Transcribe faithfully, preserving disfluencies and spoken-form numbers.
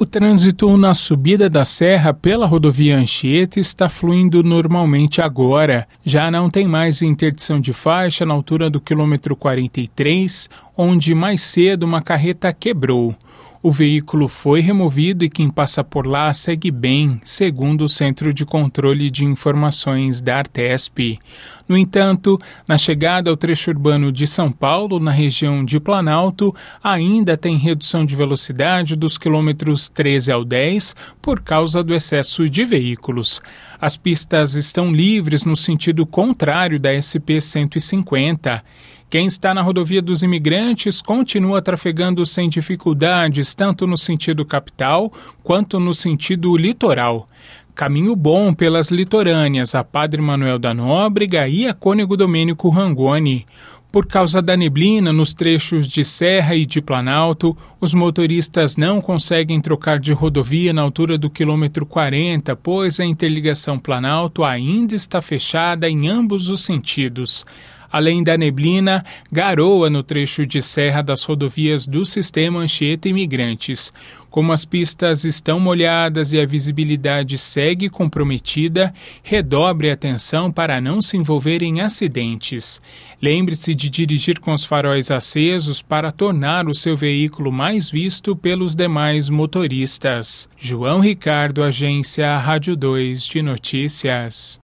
O trânsito na subida da serra pela rodovia Anchieta está fluindo normalmente agora. Já não tem mais interdição de faixa na altura do quilômetro quarenta e três, onde mais cedo uma carreta quebrou. O veículo foi removido e quem passa por lá segue bem, segundo o Centro de Controle de Informações da Artesp. No entanto, na chegada ao trecho urbano de São Paulo, na região de Planalto, ainda tem redução de velocidade dos quilômetros treze ao dez por causa do excesso de veículos. As pistas estão livres no sentido contrário da S P cento e cinquenta. Quem está na rodovia dos Imigrantes continua trafegando sem dificuldades, tanto no sentido capital quanto no sentido litoral. Caminho bom pelas litorâneas, a Padre Manuel da Nóbrega e a Cônego Domênico Rangoni. Por causa da neblina nos trechos de Serra e de Planalto, os motoristas não conseguem trocar de rodovia na altura do quilômetro quarenta, pois a interligação Planalto ainda está fechada em ambos os sentidos. Além da neblina, garoa no trecho de serra das rodovias do sistema Anchieta Imigrantes. Como as pistas estão molhadas e a visibilidade segue comprometida, redobre a atenção para não se envolver em acidentes. Lembre-se de dirigir com os faróis acesos para tornar o seu veículo mais visto pelos demais motoristas. João Ricardo, Agência Rádio dois de Notícias.